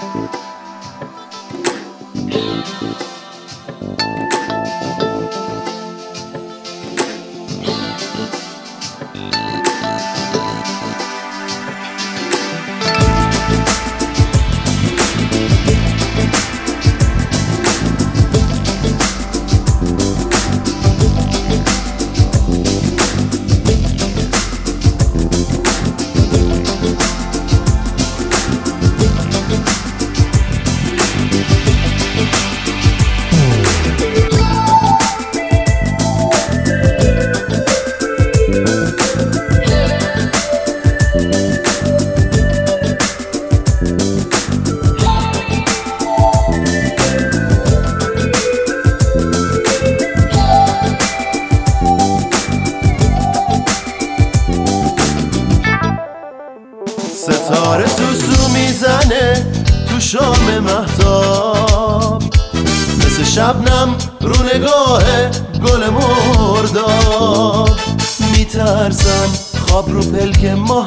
ستاره سوسو میزنه تو شام مهتاب، مثل شبنم رو نگاه گل مرداب. میترسم خواب رو پلک ماه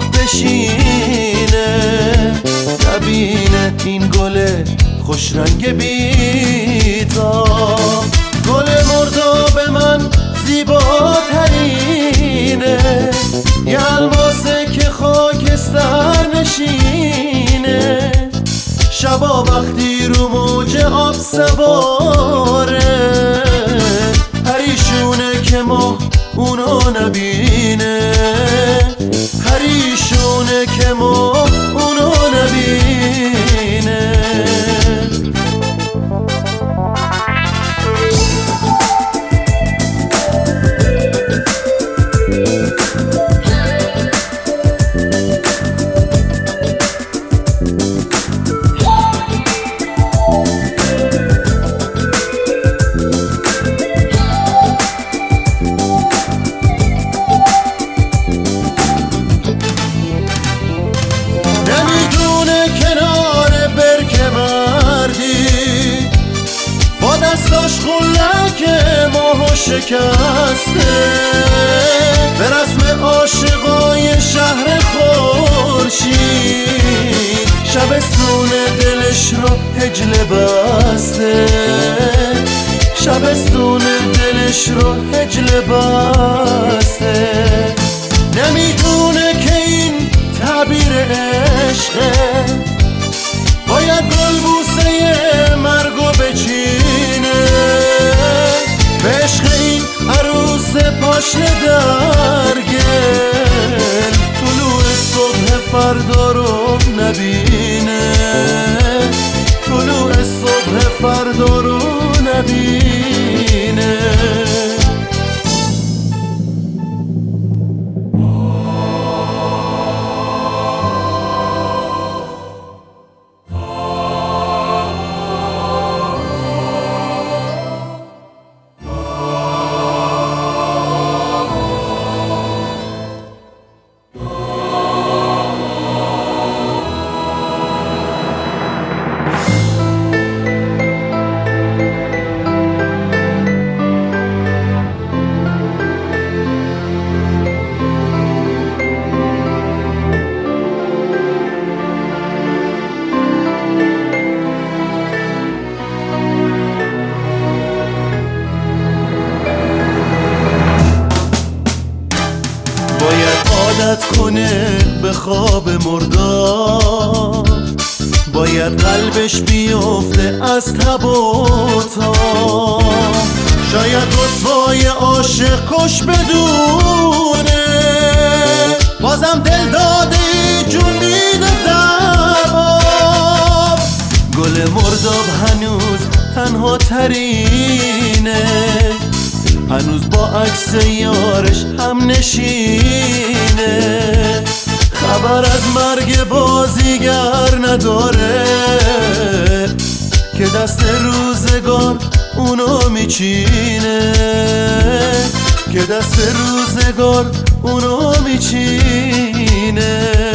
بشینه، نبینه این گل خوش رنگ بیتاب. گل مرداب من زیباترینه، یه الماسه که خاکستر نشینه. شبا وقتی رو موج آب سواره، پریشونه که ما اونو نبینه، پریشونه که ما اونو نبینه. دستاش خلک ماهو شکسته، به رسم عاشقای شهر خورشید شبستون دلش رو هجله بسته، شبستون دلش رو هجله بسته. نمیدونه که این تعبیر عشقه، باید گل بوسه مرگو بچینه، به عشق این عروس پاشنه در گل، طلوع صبح فردا رو نبینه، طلوع صبح فردا رو نبینه. عادت کنه به خواب مردار، باید قلبش بیفته از تب و تاب. شاید رسوای عاشق کش بدونه، بازم دل داده جون میده در آب. گل مرداب هنوز تنها ترینه، هنوز با عکس یارش هم نشینه. خبر از مرگ بازیگر نداره که دست روزگار اونو میچینه، که دست روزگار اونو میچینه.